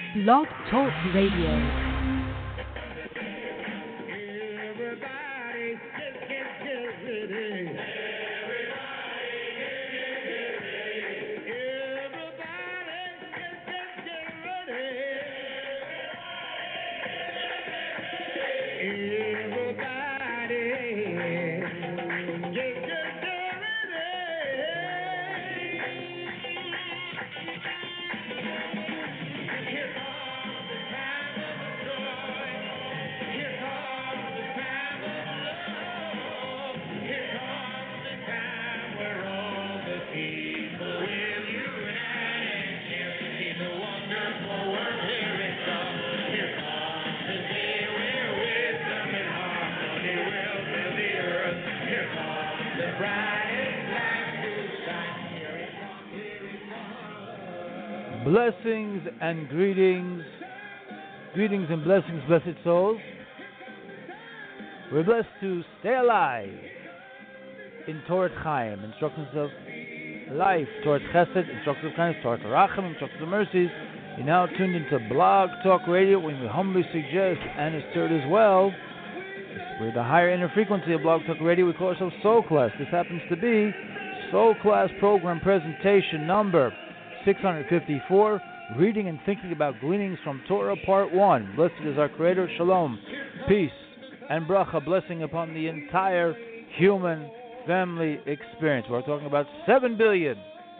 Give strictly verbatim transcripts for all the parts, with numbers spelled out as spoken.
Blog Talk Radio. Blessings and greetings, greetings and blessings, blessed souls. We're blessed to stay alive in Torah Chaim, instructions of life, Torah Chesed, instructions of kindness, Torah Racham, instructions of mercies. You're now tuned into Blog Talk Radio, when we humbly suggest and assert as well. We're the higher inner frequency of Blog Talk Radio. We call ourselves Soul Class. This happens to be Soul Class Program Presentation Number six hundred fifty-four, reading and thinking about gleanings from Torah Part one. Blessed is our Creator, Shalom, peace, and bracha, blessing upon the entire human family experience. We're talking about seven billion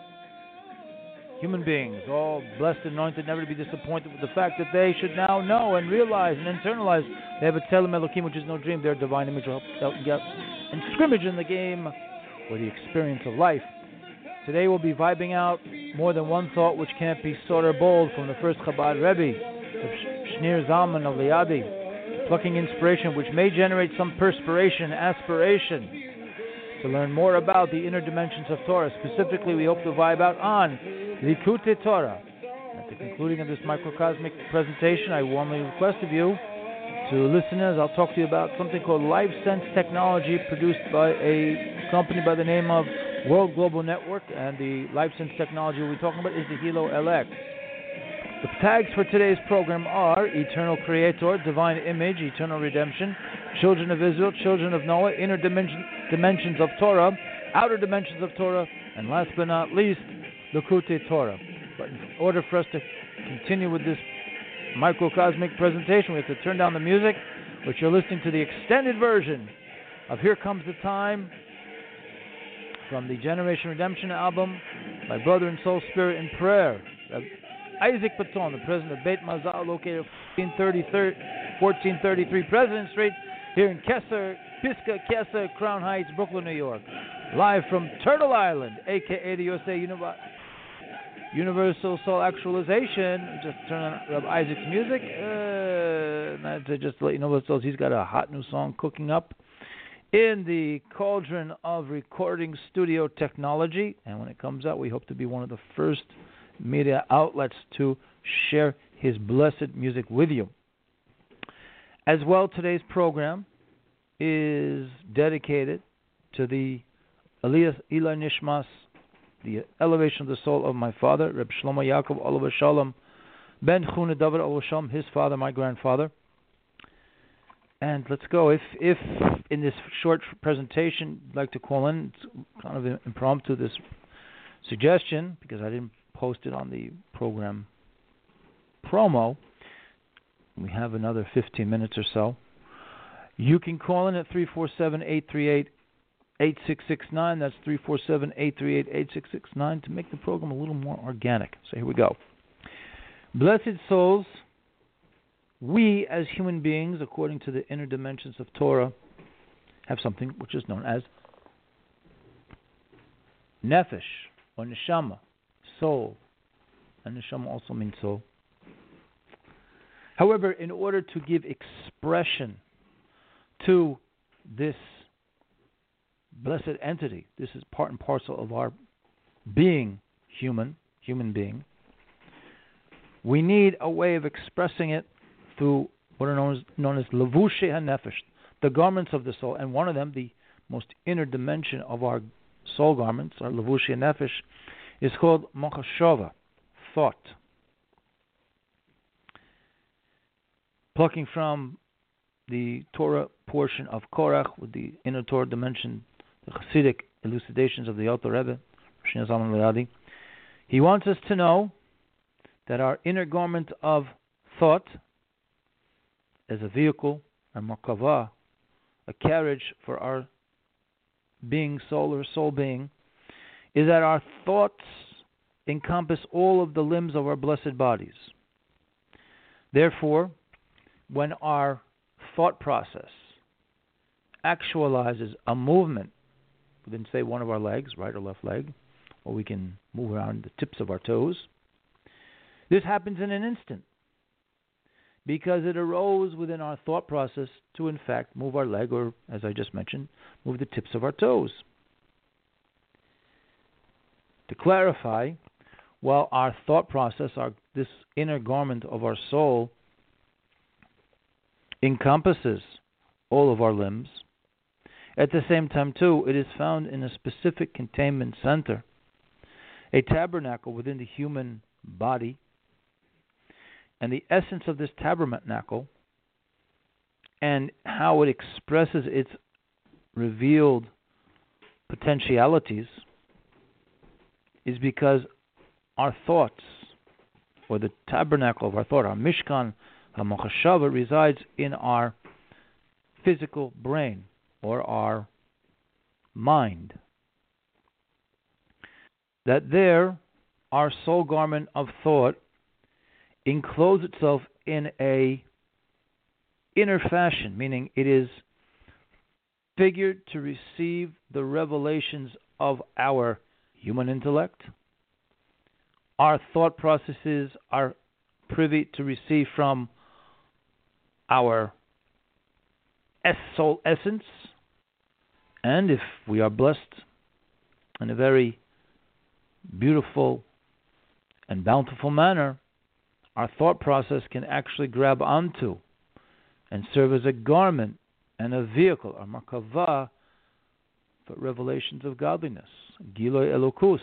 human beings, all blessed and anointed, never to be disappointed with the fact that they should now know and realize and internalize they have a Tzelem Elokim, which is no dream. Their divine image will help them get and scrimmage in the game or the experience of life. Today we'll be vibing out more than one thought which can't be sought or bold from the first Chabad Rebbe, Shneur Zalman of Liadi, plucking inspiration which may generate some perspiration, aspiration, to learn more about the inner dimensions of Torah. Specifically, we hope to vibe out on Likutei Torah. At the concluding of this microcosmic presentation, I warmly request of you to listen as I'll talk to you about something called LiveSense technology, produced by a company by the name of World Global Network, and the LiveSense technology we'll be talking about is the Hilo L X. The tags for today's program are Eternal Creator, Divine Image, Eternal Redemption, Children of Israel, Children of Noah, Inner dimension, Dimensions of Torah, Outer Dimensions of Torah, and last but not least, Likutei Torah. But in order for us to continue with this microcosmic presentation, we have to turn down the music, which you're listening to the extended version of Here Comes the Time, from the Generation Redemption album, my brother in soul, spirit, in prayer, Isaac Paton, the president of Beit Mazal, located at fourteen thirty-three President Street, here in Kesser, Pisgah, Kesser, Crown Heights, Brooklyn, New York. Live from Turtle Island, a k a the U S A Univ- Universal Soul Actualization. Just turn on Rabbi Isaac's music. Uh, to just let you know what else, he's got a hot new song cooking up in the cauldron of recording studio technology. And when it comes out, we hope to be one of the first media outlets to share his blessed music with you. As well, today's program is dedicated to the Aliyah Ilai Nishmas, the elevation of the soul of my father, Reb Shlomo Yaakov Olav Shalom Ben Chuna David Olav Shalom, his father, my grandfather. And let's go. If if in this short presentation you'd like to call in, it's kind of impromptu, this suggestion, because I didn't post it on the program promo. We have another fifteen minutes or so. You can call in at three four seven, eight three eight, eight six six nine. That's three four seven, eight three eight, eight six six nine to make the program a little more organic. So here we go. Blessed souls, we as human beings, according to the inner dimensions of Torah, have something which is known as nefesh, or neshama, soul. And neshama also means soul. However, in order to give expression to this blessed entity, this is part and parcel of our being human, human being, we need a way of expressing it through what are known as, known as levushe hanefesh, the garments of the soul. And one of them, the most inner dimension of our soul garments, our levushe hanefesh, is called machashava, thought. plucking from the Torah portion of Korach with the inner Torah dimension, the Hasidic elucidations of the Alter Rebbe, Shnia Zalman Liadi. He wants us to know that our inner garment of thought as a vehicle, a makava, a carriage for our being, soul or soul being, is that our thoughts encompass all of the limbs of our blessed bodies. Therefore, when our thought process actualizes a movement within, say, one of our legs, right or left leg, or we can move around the tips of our toes, this happens in an instant because it arose within our thought process to, in fact, move our leg, or, as I just mentioned, move the tips of our toes. To clarify, while our thought process, our this inner garment of our soul, encompasses all of our limbs, at the same time, too, it is found in a specific containment center, a tabernacle within the human body. And the essence of this tabernacle and how it expresses its revealed potentialities is because our thoughts, or the tabernacle of our thought, our Mishkan HaMachashava, resides in our physical brain, or our mind. That there, our soul garment of thought encloses itself in a inner fashion, meaning it is figured to receive the revelations of our human intellect. Our thought processes are privy to receive from our soul essence, and if we are blessed in a very beautiful and bountiful manner, our thought process can actually grab onto and serve as a garment and a vehicle, a makava, for revelations of godliness, Giloi Elokus.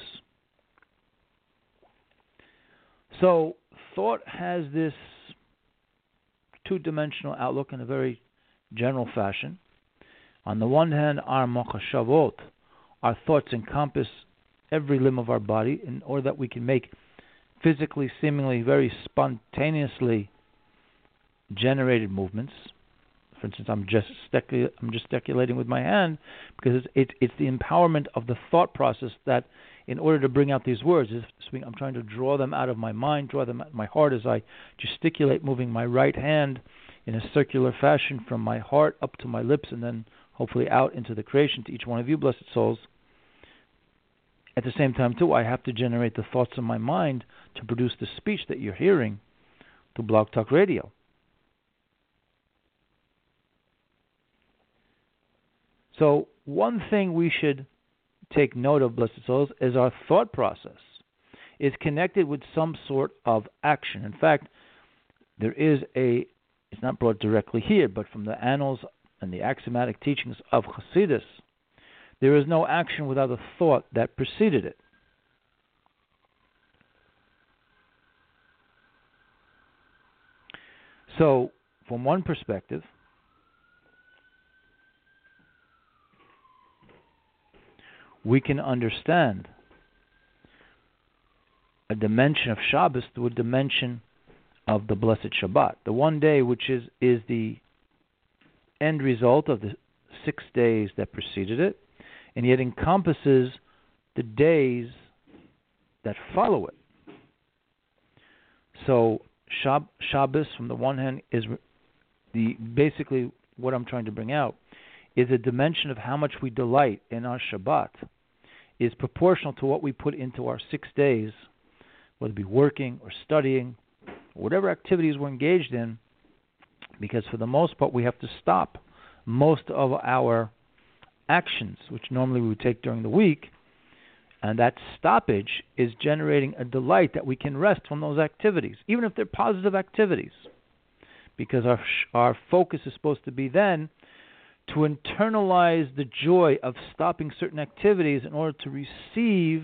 So thought has this two-dimensional outlook in a very general fashion. On the one hand, our machashavot, our thoughts encompass every limb of our body in order that we can make physically, seemingly very spontaneously generated movements. For instance, I'm just gesticul- I'm gesticulating with my hand because it's, it's it's the empowerment of the thought process that, in order to bring out these words, is I'm trying to draw them out of my mind, draw them out of my heart as I gesticulate, moving my right hand in a circular fashion from my heart up to my lips, and then hopefully out into the creation to each one of you, blessed souls. At the same time, too, I have to generate the thoughts in my mind to produce the speech that you're hearing to Blog Talk Radio. So one thing we should take note of, blessed souls, is our thought process is connected with some sort of action. In fact, there is a, it's not brought directly here, but from the annals and the axiomatic teachings of Hasidus, there is no action without a thought that preceded it. So, from one perspective, we can understand a dimension of Shabbos to a dimension of the blessed Shabbat. The one day which is, is the end result of the six days that preceded it, and yet encompasses the days that follow it. So Shab- Shabbos, from the one hand, is the basically what I'm trying to bring out is a dimension of how much we delight in our Shabbat is proportional to what we put into our six days, whether it be working or studying, or whatever activities we're engaged in, because for the most part we have to stop most of our actions, which normally we would take during the week, and that stoppage is generating a delight that we can rest from those activities, even if they're positive activities, because our our focus is supposed to be then to internalize the joy of stopping certain activities in order to receive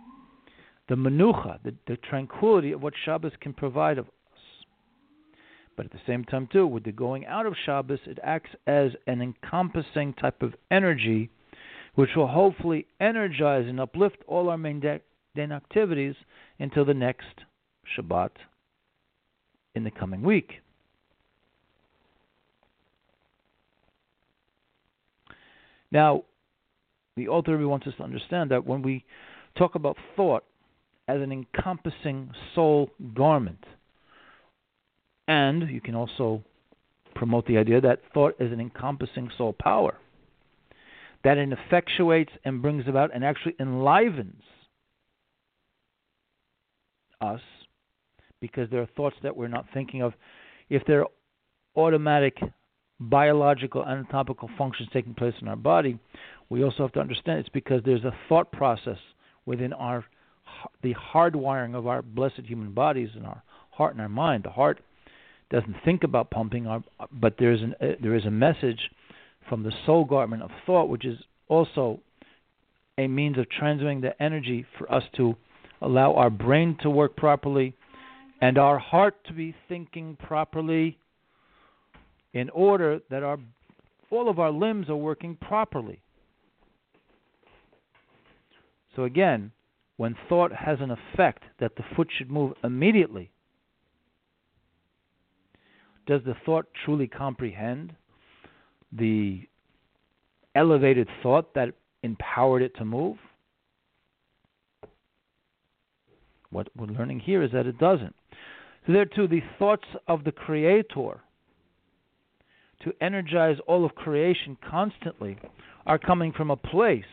the menucha, the, the tranquility of what Shabbos can provide of us. But at the same time, too, with the going out of Shabbos, it acts as an encompassing type of energy, which will hopefully energize and uplift all our mundane activities until the next Shabbat in the coming week. Now, the Alter Rebbe wants us to understand that when we talk about thought as an encompassing soul garment, and you can also promote the idea that thought is an encompassing soul power, that it effectuates and brings about and actually enlivens us, because there are thoughts that we're not thinking of. If there are automatic biological anatomical functions taking place in our body, we also have to understand it's because there's a thought process within our the hardwiring of our blessed human bodies and our heart and our mind. The heart doesn't think about pumping, our, but there's an, uh, there is a message from the soul garment of thought, which is also a means of transmitting the energy for us to allow our brain to work properly and our heart to be thinking properly, in order that our all of our limbs are working properly. So again, when thought has an effect that the foot should move immediately, does the thought truly comprehend the elevated thought that empowered it to move? What we're learning here is that it doesn't. So there too, the thoughts of the Creator to energize all of creation constantly are coming from a place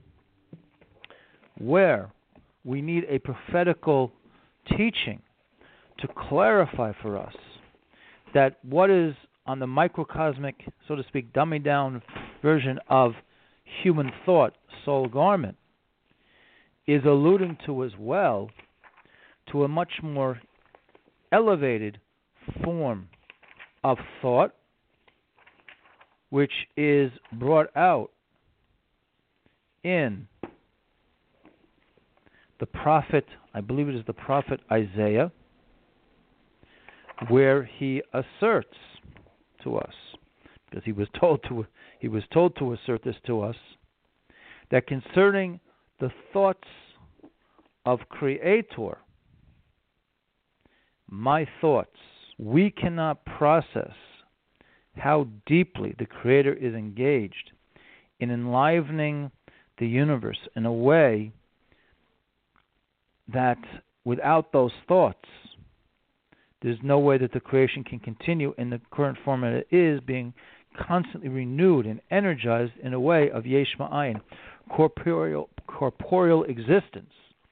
where we need a prophetical teaching to clarify for us that what is on the microcosmic, so to speak, dummy down version of human thought, soul garment, is alluding to as well to a much more elevated form of thought, which is brought out in the prophet, I believe it is the prophet Isaiah, where he asserts to us, because he was told to he was told to assert this to us, that concerning the thoughts of Creator, my thoughts, we cannot process how deeply the Creator is engaged in enlivening the universe in a way that without those thoughts, there's no way that the creation can continue in the current form that it is, being constantly renewed and energized in a way of yesh ma'ayin, corporeal, corporeal existence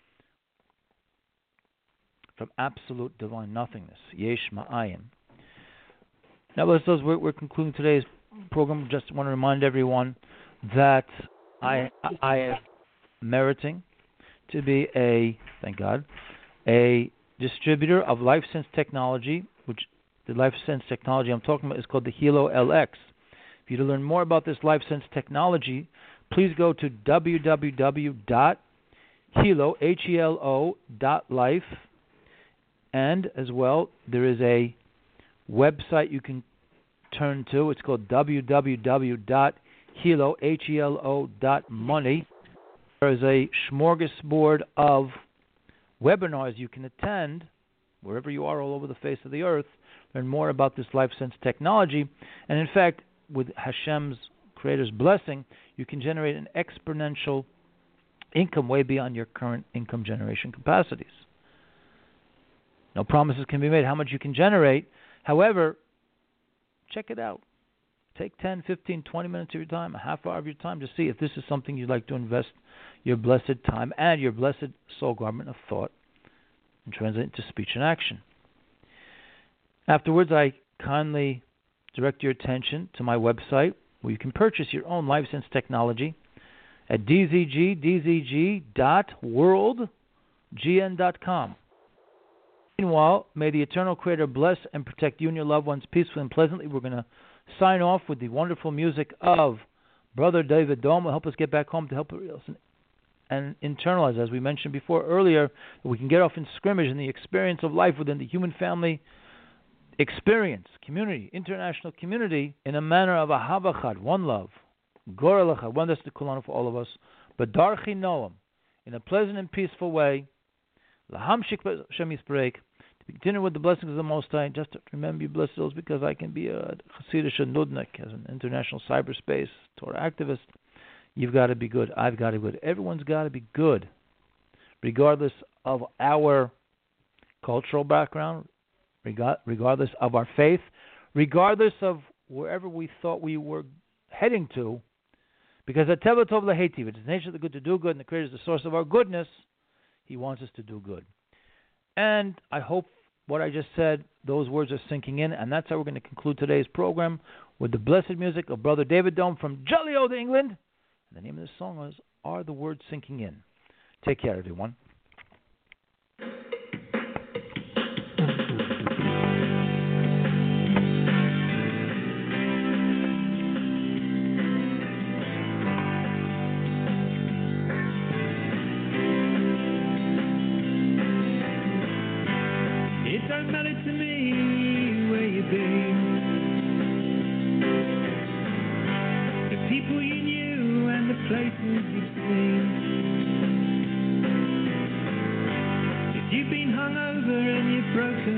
from absolute divine nothingness, yesh ma'ayin. Now, as we're, we're concluding today's program, just want to remind everyone that I I am meriting to be a, thank God, a distributor of LifeSense technology, which the LifeSense technology I'm talking about is called the Hilo L X. If you to learn more about this LifeSense technology, please go to w w w dot helo, H E L O, dot life, and as well, there is a website you can turn to. It's called w w w dot helo, H E L O, dot money. There is a smorgasbord of webinars you can attend wherever you are all over the face of the earth, learn more about this LifeSense technology, and in fact, with Hashem's Creator's blessing, you can generate an exponential income way beyond your current income generation capacities. No promises can be made how much you can generate. However, check it out. Take ten, fifteen, twenty minutes of your time, a half hour of your time to see if this is something you'd like to invest your blessed time and your blessed soul garment of thought and translate into speech and action. Afterwards, I kindly direct your attention to my website where you can purchase your own LifeSense technology at d z g d z g dot world g n dot com. Meanwhile, may the eternal Creator bless and protect you and your loved ones peacefully and pleasantly. We're going to sign off with the wonderful music of Brother David Dome. Will help us get back home to help us and internalize, as we mentioned before earlier, that we can get off in scrimmage in the experience of life within the human family experience community, international community, in a manner of ahava chad, one love, gorel echad, one that's the kulan for all of us, but darchi noam, in a pleasant and peaceful way, lahamshik Hashem yisparek, to continue with the blessings of the Most High. Just to remember, you blessed those because I can be a Hasidic nudnik as an international cyberspace Torah activist. You've got to be good. I've got to be good. Everyone's got to be good, regardless of our cultural background, regardless of our faith, regardless of wherever we thought we were heading to, because at Teva Tov Lehetiv, it is the nature of the good to do good, and the Creator is the source of our goodness. He wants us to do good. And I hope what I just said, those words are sinking in, and that's how we're going to conclude today's program with the blessed music of Brother David Dome from Jolly Old England. And the name of the song is Are the Words Sinking In? Take care, everyone. Broken